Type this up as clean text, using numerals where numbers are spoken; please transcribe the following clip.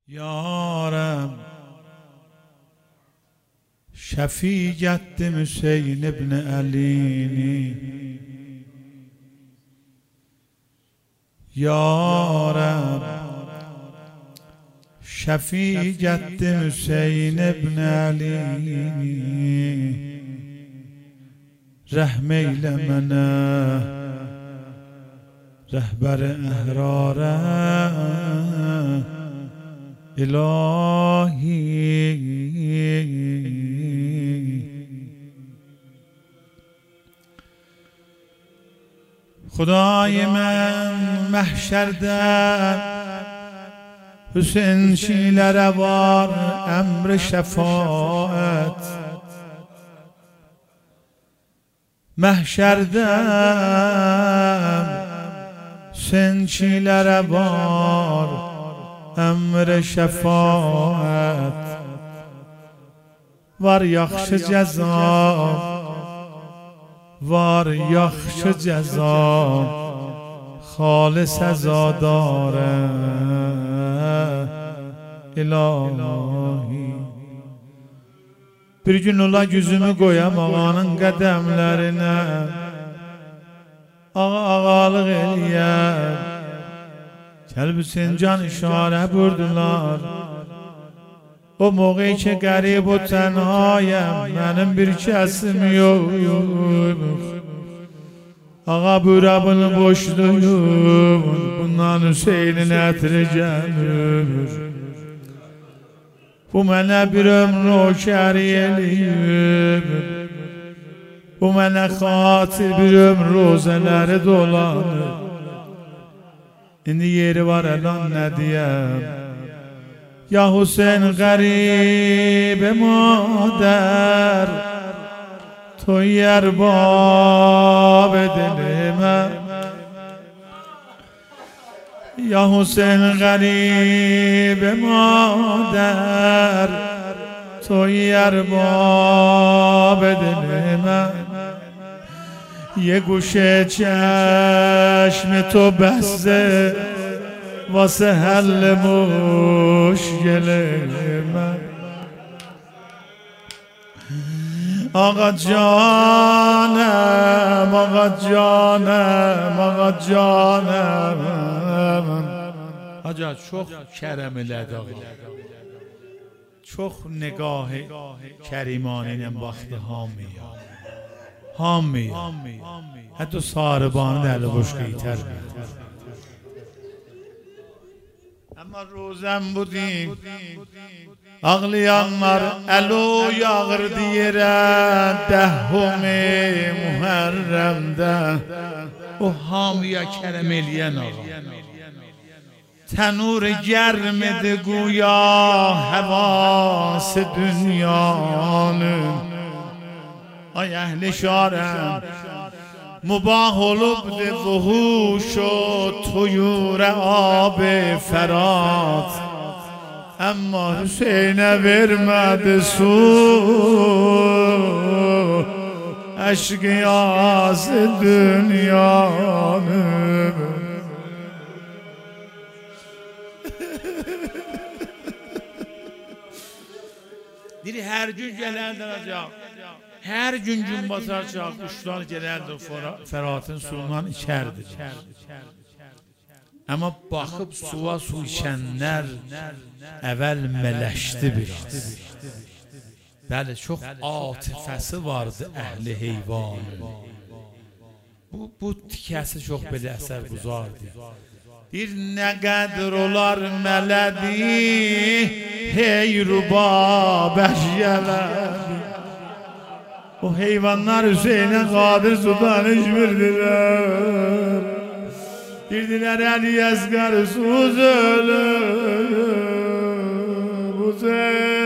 یارم شفیع جد حسین ابن علی، یارم شفیع جد حسین ابن علی، رحم ایل منه رهبر احراره الهی. خدای من محشر در حسین شیل روار امر شفاعت، محشر در حسین شیل روار امر شفاعت، وار یخش جزا وار یخش جزا خالص ازاداره الهی. Bir gün ola yüzümü koyam ağanın qədəmlərinə, ağa ağalıq eləyər, Kəlb Sincan işarə vurdular. O موقعی که غریب و تنهایم، منم bir kəsim yok. Ağa burabını boşluyum, bundan Hüseyin'in ətri gəlir. Bu mənə bir ömrü o kəri eləyib, bu mənə xatir bir ömrü rozələri dolanır. İndi yeri var elan nə deyəm? Ya Hüseyin غریب مادر، توی ارباب دل من. یا حسین غریب مادر، توی ارباب دل من. یه گوشه چشم تو بسته واسه حل مشکل من. آقا جانم آقا جانم آقا جانم. Hacı çok kerem elədi ağa, çok nigah kərimane ilə baxdı hamıya, hamıya. Hətta sarıbanı da əli boş qeytər. Ama rozem budin ağlayanlar elo yağırdı yere dəhhum-i Muharrem'de. O hamıya kerem eləyən ağa, تنور گرمده گویا حواس dünyanın. Ay ehli şarem مباح olubdu وحوش و طیور آب فرات، اما Hüseyin'e vermedi su aşk yaz dünyanın. Diri her gün gelerdi hocam, her gün gün basarcaq kuşlar gelerdi Fəratın suyundan içerdi. Ama bakıp suya su içenler evvel mələşdi biraz. Bəli, çok atifəsi vardı əhli heyvanın. Bu tikəsi çok belə əsər buzardı. Bir nə qədər olar mələdi, hey rubab əşyələdi. O heyvanlar Hüseyin'e kadir sudan içmirdiler. Girdiler Ali Yazgar sus ölüm Hüseyin.